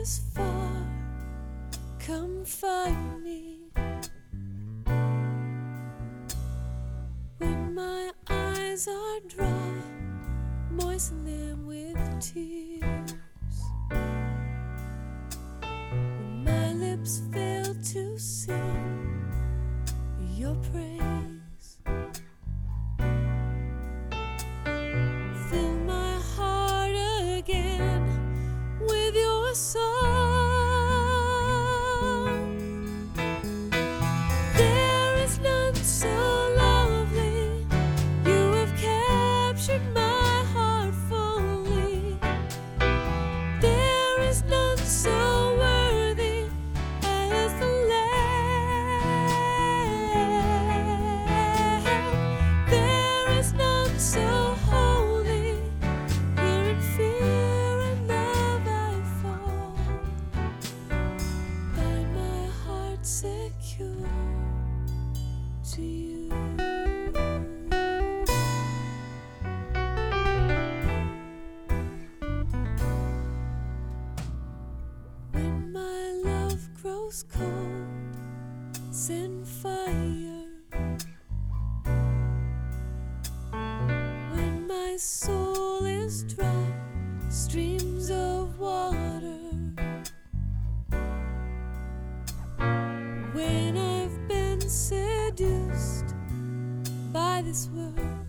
this far, come find me. When my eyes are dry, moisten them with tears. When my lips fail to sing your praise, fill my heart again with your song. There is none so lovely, you have captured my heart fully. There is none so worthy as the Lamb. There is none so holy, here in fear and love I fall. Find my heart secure to you. When my love grows cold, send fire. When my soul is dry, streams of water. When I've been seduced by this world,